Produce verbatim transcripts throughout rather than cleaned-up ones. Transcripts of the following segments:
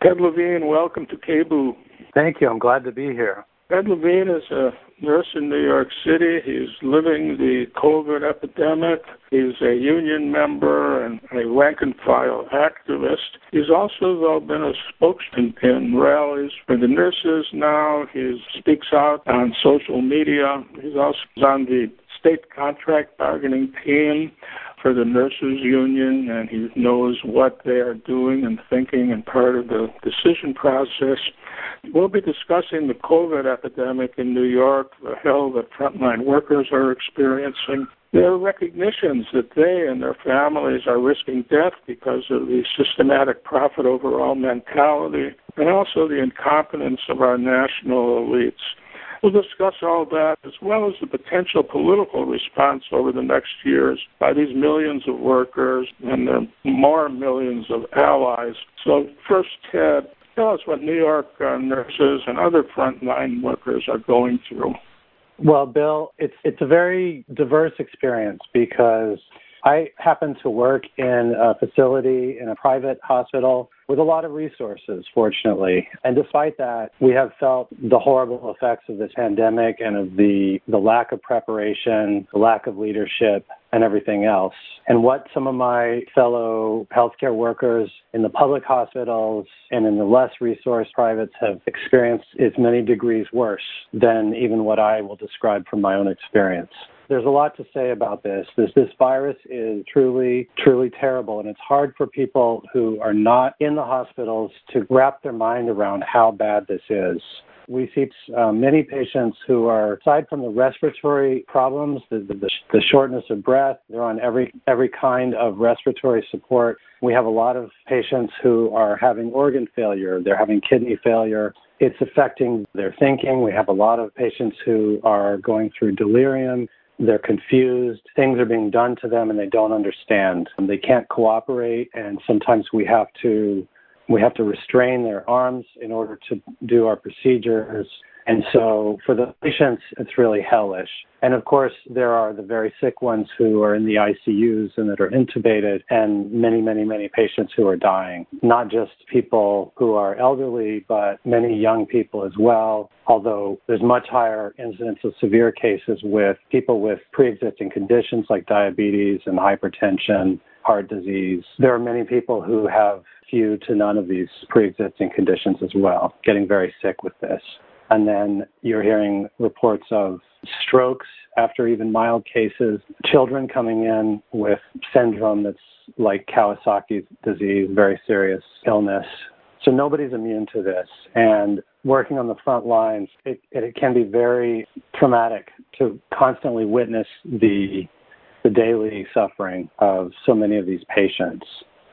Ed Levine, welcome to K B U. Thank you. I'm glad to be here. Ed Levine is a nurse in New York City. He's living the COVID epidemic. He's a union member and a rank-and-file activist. He's also, though, been a spokesman in rallies for the nurses now. He speaks out on social media. He's also on the state contract bargaining team for the nurses union, and he knows what they are doing and thinking and part of the decision process. We'll be discussing the COVID epidemic in New York, the hell that frontline workers are experiencing. There are recognitions that they and their families are risking death because of the systematic profit overall mentality and also the incompetence of our national elites. We'll discuss all that as well as the potential political response over the next years by these millions of workers and their more millions of allies. So first, Ted, tell us what New York uh, nurses and other frontline workers are going through. Well, Bill, it's it's a very diverse experience because I happen to work in a facility in a private hospital with a lot of resources, fortunately. And despite that, we have felt the horrible effects of this pandemic and of the, the lack of preparation, the lack of leadership, and everything else. And what some of my fellow healthcare workers in the public hospitals and in the less resourced privates have experienced is many degrees worse than even what I will describe from my own experience. There's a lot to say about this. This this virus is truly, truly terrible, and it's hard for people who are not in the hospitals to wrap their mind around how bad this is. We see uh, many patients who are, aside from the respiratory problems, the, the, the shortness of breath, they're on every every kind of respiratory support. We have a lot of patients who are having organ failure. They're having kidney failure. It's affecting their thinking. We have a lot of patients who are going through delirium. They're confused. Things are being done to them and they don't understand. And they can't cooperate, and sometimes we have to we have to restrain their arms in order to do our procedures. And so for the patients, it's really hellish. And of course, there are the very sick ones who are in the I C Us and that are intubated, and many, many, many patients who are dying. Not just people who are elderly, but many young people as well, although there's much higher incidence of severe cases with people with pre-existing conditions like diabetes and hypertension, heart disease. There are many people who have few to none of these pre-existing conditions as well, getting very sick with this. And then you're hearing reports of strokes after even mild cases, children coming in with syndrome that's like Kawasaki's disease, very serious illness. So nobody's immune to this. And working on the front lines, it, it can be very traumatic to constantly witness the, the daily suffering of so many of these patients.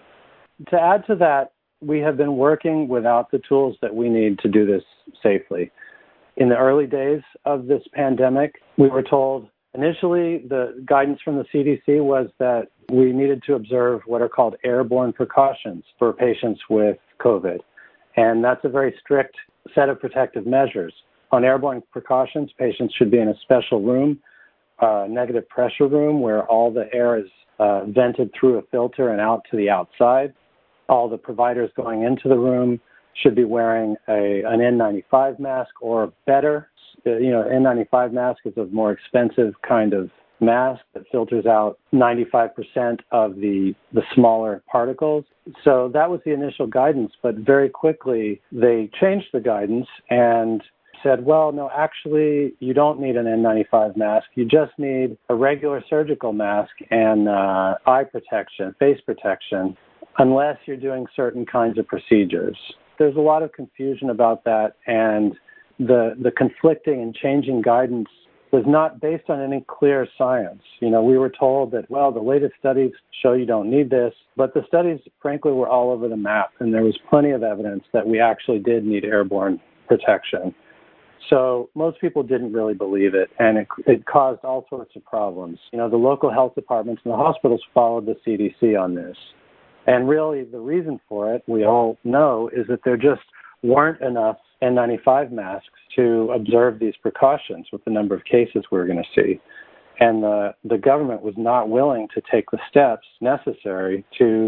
To add to that, we have been working without the tools that we need to do this safely. In the early days of this pandemic, we were told initially the guidance from the C D C was that we needed to observe what are called airborne precautions for patients with COVID. And that's a very strict set of protective measures. On airborne precautions, patients should be in a special room, a negative pressure room where all the air is uh, vented through a filter and out to the outside. All the providers going into the room should be wearing a, an N ninety-five mask or better. You know, N ninety-five mask is a more expensive kind of mask that filters out ninety-five percent of the, the smaller particles. So that was the initial guidance, but very quickly they changed the guidance and said, well, no, actually, you don't need an N ninety-five mask. You just need a regular surgical mask and uh, eye protection, face protection, unless you're doing certain kinds of procedures. There's a lot of confusion about that, and the the conflicting and changing guidance was not based on any clear science. You know, we were told that, well, the latest studies show you don't need this, but the studies, frankly, were all over the map, and there was plenty of evidence that we actually did need airborne protection. So most people didn't really believe it, and it, it caused all sorts of problems. You know, the local health departments and the hospitals followed the C D C on this. And really, the reason for it, we all know, is that there just weren't enough N ninety-five masks to observe these precautions with the number of cases we were going to see. And the, the government was not willing to take the steps necessary to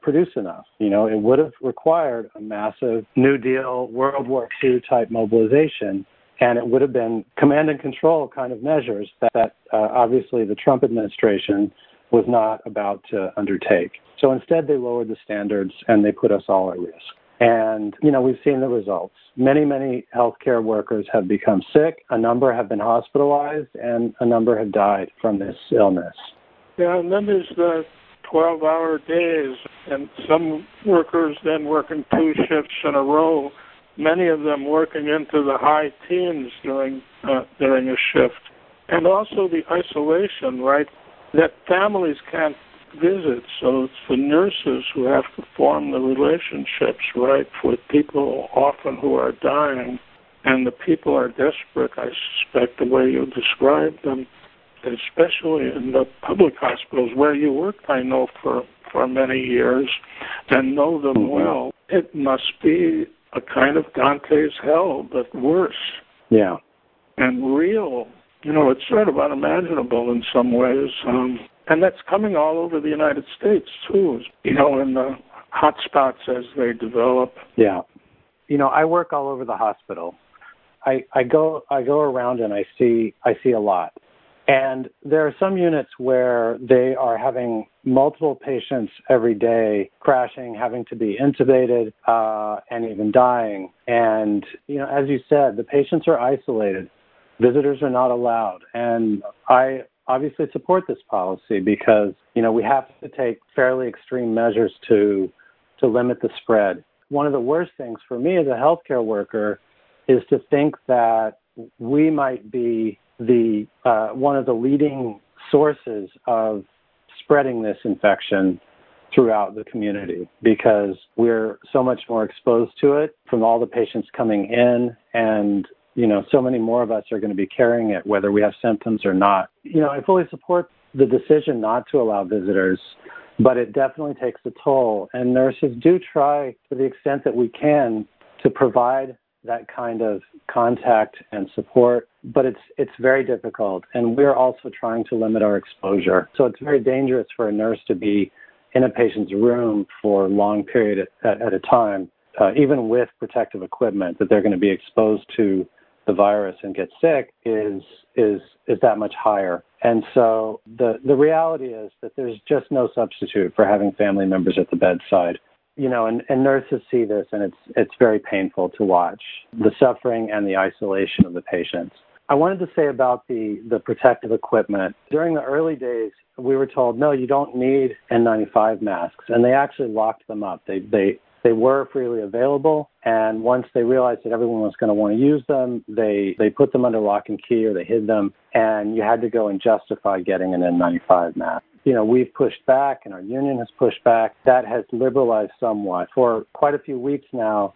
produce enough. You know, it would have required a massive New Deal, World War Two type mobilization, and it would have been command and control kind of measures that, that uh, obviously the Trump administration was not about to undertake. So instead, they lowered the standards and they put us all at risk. And, you know, we've seen the results. Many, many healthcare workers have become sick. A number have been hospitalized, and a number have died from this illness. Yeah, and then there's the twelve-hour days, and some workers then working two shifts in a row, many of them working into the high teens during, uh, during a shift. And also the isolation, right, that families can't visit, so it's the nurses who have to form the relationships, right, with people often who are dying, and the people are desperate, I suspect, the way you described them, especially in the public hospitals where you worked, I know, for, for many years, and know them well. It must be a kind of Dante's hell, but worse. Yeah. And real. You know, it's sort of unimaginable in some ways. Um, And that's coming all over the United States, too, you know, in the hot spots as they develop. Yeah. You know, I work all over the hospital. I, I go I go around and I see I see a lot. And there are some units where they are having multiple patients every day crashing, having to be intubated, uh, and even dying. And, you know, as you said, the patients are isolated. Visitors are not allowed. And I obviously support this policy because, you know, we have to take fairly extreme measures to to limit the spread. One of the worst things for me as a healthcare worker is to think that we might be the uh, one of the leading sources of spreading this infection throughout the community because we're so much more exposed to it from all the patients coming in, and you know, so many more of us are going to be carrying it whether we have symptoms or not. You know, I fully support the decision not to allow visitors, but it definitely takes a toll. And nurses do try to the extent that we can to provide that kind of contact and support, but it's it's very difficult. And we're also trying to limit our exposure. So it's very dangerous for a nurse to be in a patient's room for a long period at, at a time, uh, even with protective equipment, that they're going to be exposed to the virus and get sick is is is that much higher. And so the the reality is that there's just no substitute for having family members at the bedside. You know, and, and nurses see this, and it's it's very painful to watch the suffering and the isolation of the patients. I wanted to say about the, the protective equipment. During the early days, we were told, no, you don't need N ninety-five masks, and they actually locked them up. They they they were freely available, and once they realized that everyone was going to want to use them, they, they put them under lock and key or they hid them, and you had to go and justify getting an N ninety-five mask. You know, we've pushed back, and our union has pushed back. That has liberalized somewhat. For quite a few weeks now,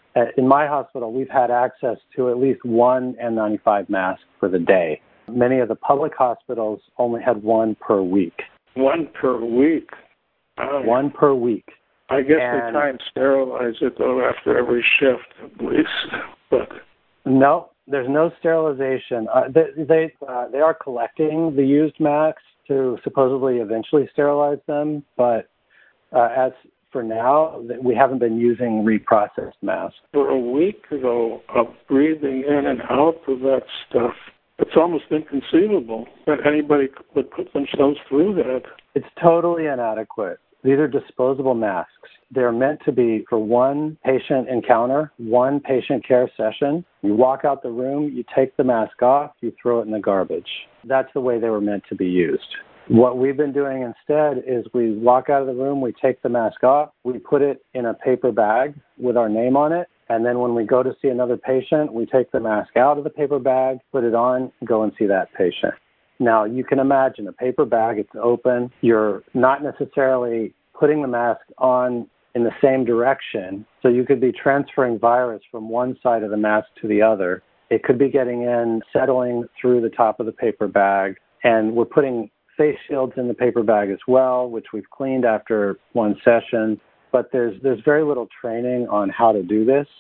in my hospital, we've had access to at least one N ninety-five mask for the day. Many of the public hospitals only had one per week. One per week? Oh. One per week. I guess and, they try and sterilize it, though, after every shift, at least. But no, there's no sterilization. Uh, they they, uh, they are collecting the used masks to supposedly eventually sterilize them, but uh, as for now, we haven't been using reprocessed masks. For a week, though, of breathing in and out of that stuff, it's almost inconceivable that anybody would put themselves through that. It's totally inadequate. These are disposable masks. They're meant to be for one patient encounter, one patient care session. You walk out the room, you take the mask off, you throw it in the garbage. That's the way they were meant to be used. What we've been doing instead is we walk out of the room, we take the mask off, we put it in a paper bag with our name on it, and then when we go to see another patient, we take the mask out of the paper bag, put it on, go and see that patient. Now, you can imagine a paper bag, it's open. You're not necessarily putting the mask on in the same direction, so you could be transferring virus from one side of the mask to the other. It could be getting in, settling through the top of the paper bag, and we're putting face shields in the paper bag as well, which we've cleaned after one session. But there's there's very little training on how to do this,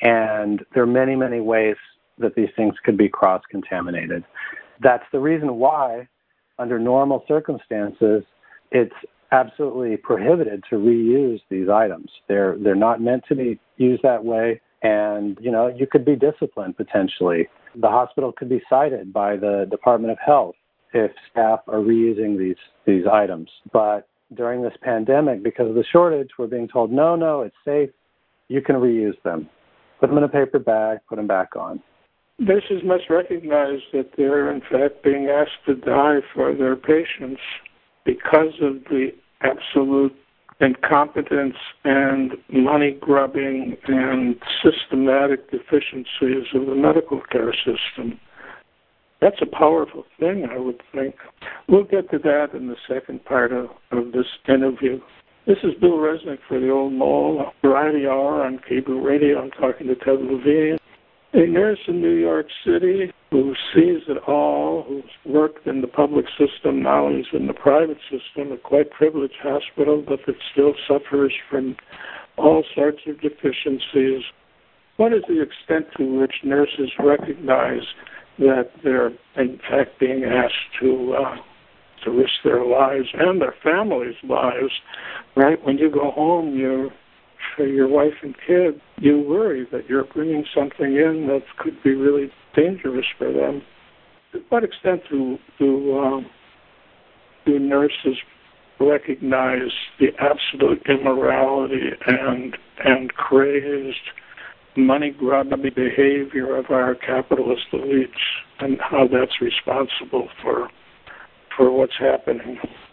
and there are many, many ways that these things could be cross-contaminated. That's the reason why, under normal circumstances, it's absolutely prohibited to reuse these items. They're they're not meant to be used that way, and you know you could be disciplined potentially. The hospital could be cited by the Department of Health if staff are reusing these these items. But during this pandemic, because of the shortage, we're being told, no, no, it's safe. You can reuse them. Put them in a paper bag, put them back on. Nurses must recognize that they're, in fact, being asked to die for their patients because of the absolute incompetence and money-grubbing and systematic deficiencies of the medical care system. That's a powerful thing, I would think. We'll get to that in the second part of, of this interview. This is Bill Resnick for the Old Mole, Variety Hour on cable radio. I'm talking to Ted Levine, a nurse in New York City who sees it all, who's worked in the public system, now he's in the private system, a quite privileged hospital, but that still suffers from all sorts of deficiencies. What is the extent to which nurses recognize that they're, in fact, being asked to uh, to risk their lives and their families' lives, right? When you go home, you for your wife and kid, you worry that you're bringing something in that could be really dangerous for them. To what extent do do, um, do nurses recognize the absolute immorality and and crazed money-grubbing behavior of our capitalist elites and how that's responsible for for what's happening?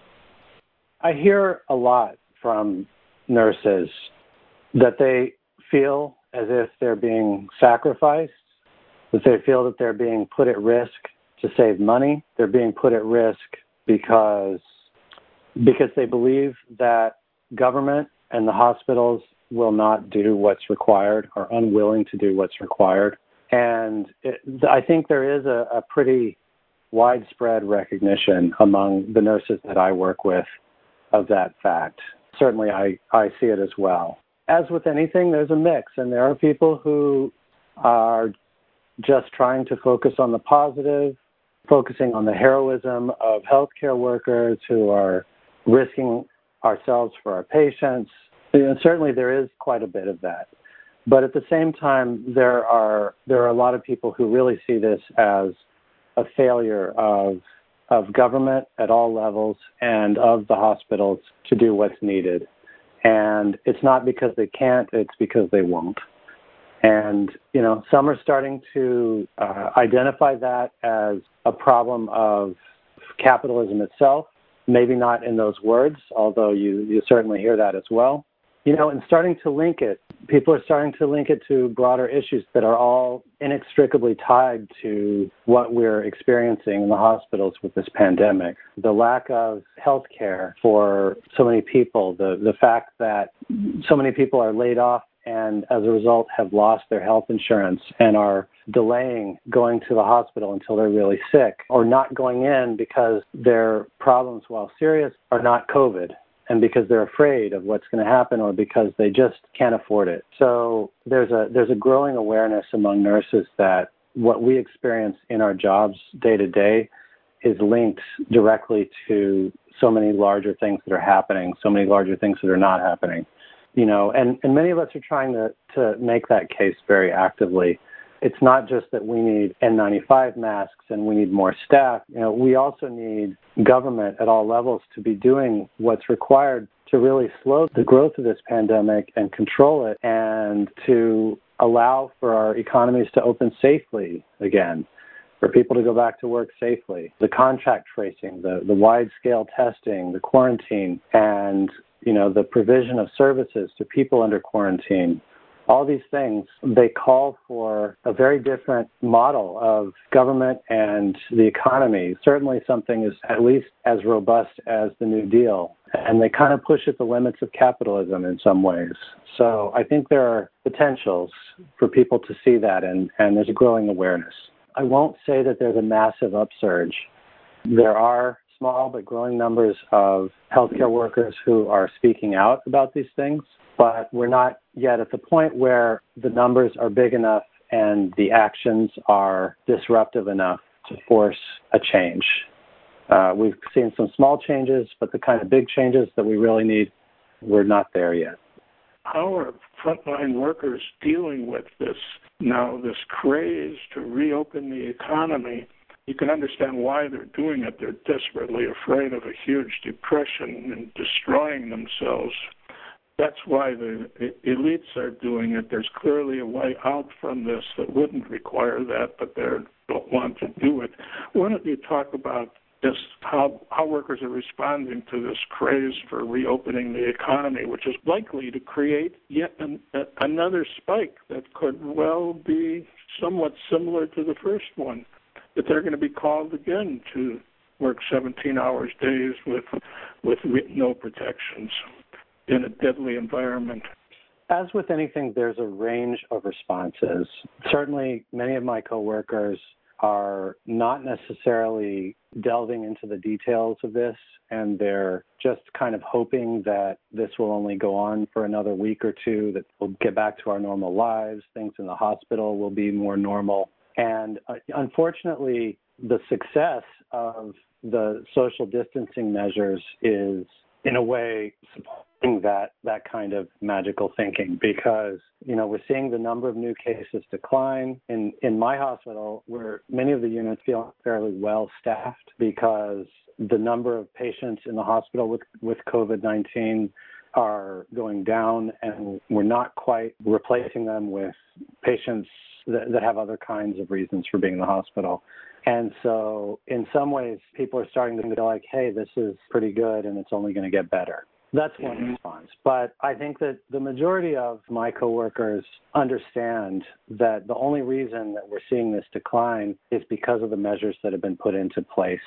I hear a lot from nurses that they feel as if they're being sacrificed, that they feel that they're being put at risk to save money. They're being put at risk because because they believe that government and the hospitals will not do what's required or unwilling to do what's required. And it, I think there is a, a pretty widespread recognition among the nurses that I work with of that fact. Certainly I, I see it as well. As with anything, there's a mix, and there are people who are just trying to focus on the positive, focusing on the heroism of healthcare workers who are risking ourselves for our patients. And certainly there is quite a bit of that. But at the same time, there are there are a lot of people who really see this as a failure of of government at all levels and of the hospitals to do what's needed. And it's not because they can't, it's because they won't. And, you know, some are starting to uh, identify that as a problem of capitalism itself, maybe not in those words, although you, you certainly hear that as well. You know, and starting to link it, people are starting to link it to broader issues that are all inextricably tied to what we're experiencing in the hospitals with this pandemic. The lack of health care for so many people, the, the fact that so many people are laid off and as a result have lost their health insurance and are delaying going to the hospital until they're really sick, or not going in because their problems, while serious, are not COVID, and because they're afraid of what's going to happen or because they just can't afford it. So there's a there's a growing awareness among nurses that what we experience in our jobs day to day is linked directly to so many larger things that are happening, so many larger things that are not happening. You know, and, and many of us are trying to, to make that case very actively. It's not just that we need N ninety-five masks and we need more staff. You know, we also need government at all levels to be doing what's required to really slow the growth of this pandemic and control it, and to allow for our economies to open safely again, for people to go back to work safely. The contact tracing, the, the wide-scale testing, the quarantine, and, you know, the provision of services to people under quarantine. All these things, they call for a very different model of government and the economy. Certainly something is at least as robust as the New Deal. And they kind of push at the limits of capitalism in some ways. So I think there are potentials for people to see that, and, and there's a growing awareness. I won't say that there's a massive upsurge. There are small but growing numbers of healthcare workers who are speaking out about these things, but we're not yet at the point where the numbers are big enough and the actions are disruptive enough to force a change. Uh, we've seen some small changes, but the kind of big changes that we really need, we're not there yet. How are frontline workers dealing with this now, this craze to reopen the economy? You can understand why they're doing it. They're desperately afraid of a huge depression and destroying themselves. That's why the elites are doing it. There's clearly a way out from this that wouldn't require that, but they don't want to do it. Why don't you talk about just how, how workers are responding to this craze for reopening the economy, which is likely to create yet an, a, another spike that could well be somewhat similar to the first one, that they're going to be called again to work seventeen hours days with with no protections in a deadly environment. As with anything, there's a range of responses. Certainly, many of my coworkers are not necessarily delving into the details of this, and they're just kind of hoping that this will only go on for another week or two, that we'll get back to our normal lives, things in the hospital will be more normal. And uh, unfortunately, the success of the social distancing measures is, in a way, supporting that that kind of magical thinking, because, you know, we're seeing the number of new cases decline. In in my hospital, where many of the units feel fairly well staffed, because the number of patients in the hospital with, with COVID nineteen are going down, and we're not quite replacing them with patients that, that have other kinds of reasons for being in the hospital. And so in some ways, people are starting to feel like, hey, this is pretty good and it's only going to get better. That's one mm-hmm. response. But I think that the majority of my coworkers understand that the only reason that we're seeing this decline is because of the measures that have been put into place.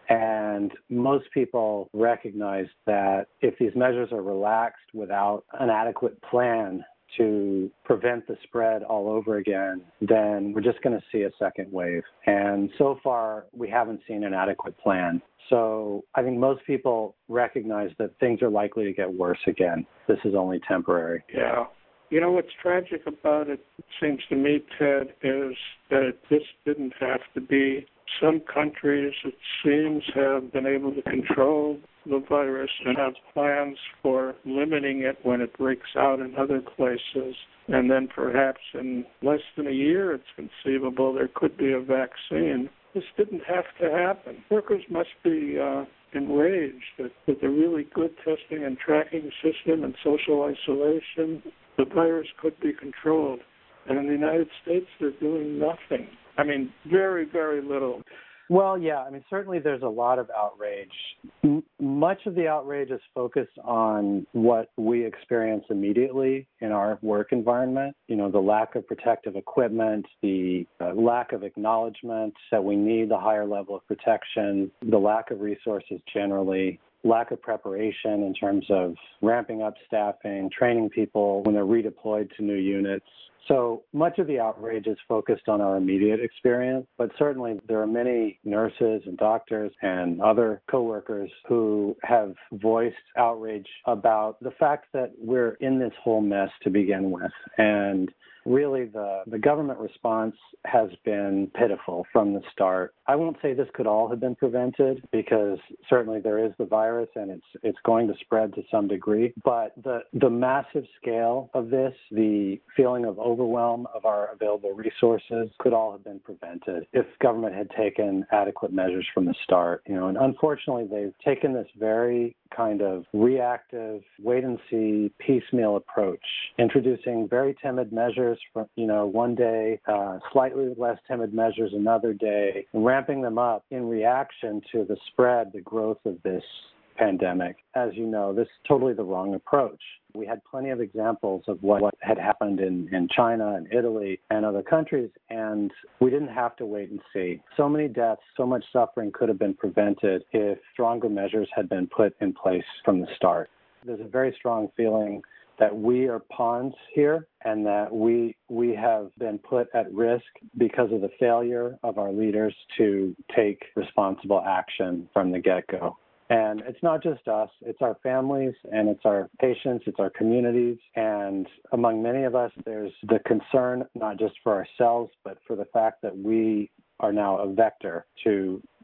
And most people recognize that if these measures are relaxed without an adequate plan to prevent the spread all over again, then we're just going to see a second wave. And so far, we haven't seen an adequate plan. So I think most people recognize that things are likely to get worse again. This is only temporary. Yeah. You know, what's tragic about it, it seems to me, Ted, is that this didn't have to be. Some countries, it seems, have been able to control the virus and have plans for limiting it when it breaks out in other places. And then perhaps in less than a year, it's conceivable there could be a vaccine. This didn't have to happen. Workers must be uh, enraged that with a really good testing and tracking system and social isolation, the virus could be controlled. And in the United States, they're doing nothing. I mean, very, very little. Well, yeah, I mean, certainly there's a lot of outrage. M- much of the outrage is focused on what we experience immediately in our work environment. You know, the lack of protective equipment, the uh, lack of acknowledgement that we need the higher level of protection, the lack of resources generally, lack of preparation in terms of ramping up staffing, training people when they're redeployed to new units. So much of the outrage is focused on our immediate experience, but certainly there are many nurses and doctors and other coworkers who have voiced outrage about the fact that we're in this whole mess to begin with. And really, the, the government response has been pitiful from the start. I won't say this could all have been prevented, because certainly there is the virus and it's it's going to spread to some degree. But the, the massive scale of this, the feeling of overwhelm of our available resources, could all have been prevented if government had taken adequate measures from the start. You know, and unfortunately, they've taken this very kind of reactive, wait-and-see, piecemeal approach, introducing very timid measures for, you know, one day, uh, slightly less timid measures another day, and ramping them up in reaction to the spread, the growth of this pandemic. As you know, this is totally the wrong approach. We had plenty of examples of what, what had happened in, in China and Italy and other countries, and we didn't have to wait and see. So many deaths, so much suffering could have been prevented if stronger measures had been put in place from the start. There's a very strong feeling that we are pawns here and that we we have been put at risk because of the failure of our leaders to take responsible action from the get-go. And it's not just us, it's our families and it's our patients, it's our communities. And among many of us, there's the concern not just for ourselves, but for the fact that we are now a vector to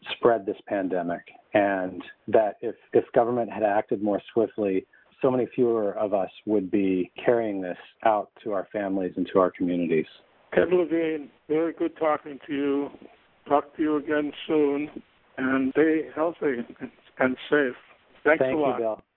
spread this pandemic, and that if, if government had acted more swiftly, so many fewer of us would be carrying this out to our families and to our communities. Ken Levine, very good talking to you. Talk to you again soon, and stay healthy and safe. Thanks Thank a lot. Thank you, Bill.